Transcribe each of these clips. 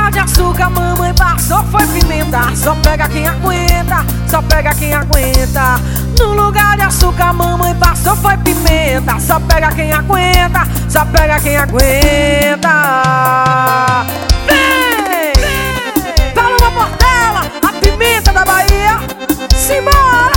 lugar de açúcar, mamãe passou foi pimenta. Só pega quem aguenta, só pega quem aguenta. No lugar de açúcar, mamãe passou foi pimenta. Só pega quem aguenta, só pega quem aguenta. Vem! Paloma Portela, a pimenta da Bahia. Simbora!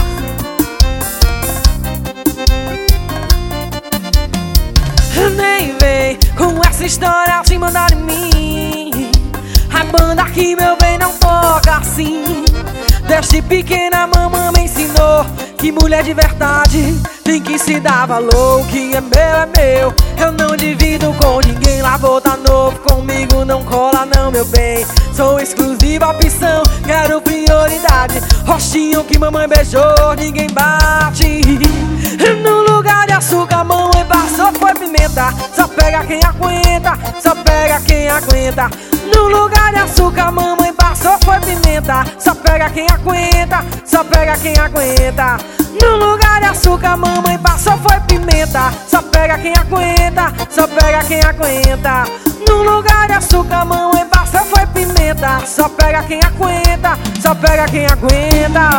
Nem vem com essa história de mandar em mim. A banda que meu bem não toca assim. Desde pequena mamãe me ensinou que mulher de verdade tem que se dar valor. O que é meu, eu não divido com ninguém. Lavou tá novo, comigo não cola não, meu bem. Sou exclusiva opção, quero prioridade. Rostinho que mamãe beijou, ninguém bate. No lugar de açúcar, mamãe passou foi pimenta. Só pega quem aguenta, só pega quem aguenta. No lugar de açúcar, mamãe passou foi pimenta. Só pega quem aguenta, só pega quem aguenta. No lugar de açúcar, mamãe passou foi pimenta. Só pega quem aguenta, só pega quem aguenta. No lugar de açúcar, mamãe passou foi pimenta. Só pega quem aguenta, só pega quem aguenta.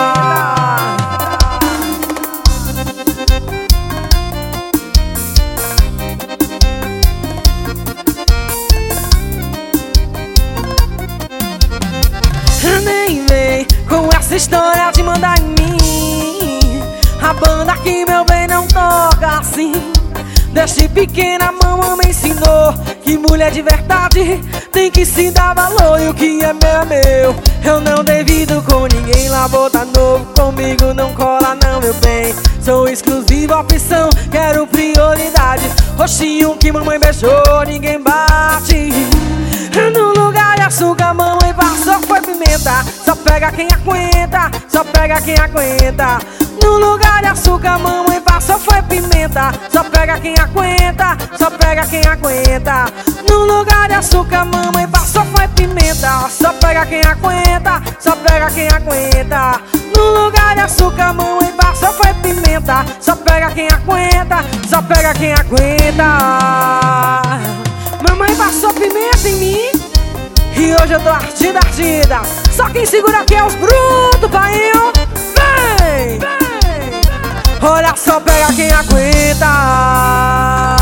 Nem vem com essa história de mandar em mim. A banda que meu bem não toca assim. Desde pequena mamãe me ensinou que mulher de verdade tem que se dar valor. E o que é meu, eu não divido com ninguém. Lavou tá novo, comigo não cola não, meu bem. Sou exclusiva opção, quero prioridade. Roxinho que mamãe beijou, ninguém bate. No lugar de açúcar, mamãe passou foi pimenta. Só pega quem aguenta, só pega quem aguenta. No lugar de açúcar, mamãe passou foi pimenta. Só pega quem aguenta, só pega quem aguenta. No lugar de açúcar, mamãe passou foi pimenta. Só pega quem aguenta, só pega quem aguenta. No lugar de açúcar, mamãe passou foi pimenta. Só pega quem aguenta, só pega quem aguenta. Mamãe passou pimenta em mim e hoje eu tô ardida, ardida. Só quem segura aqui é os brutos, pai. Vem! Olha só, pega quem aguenta.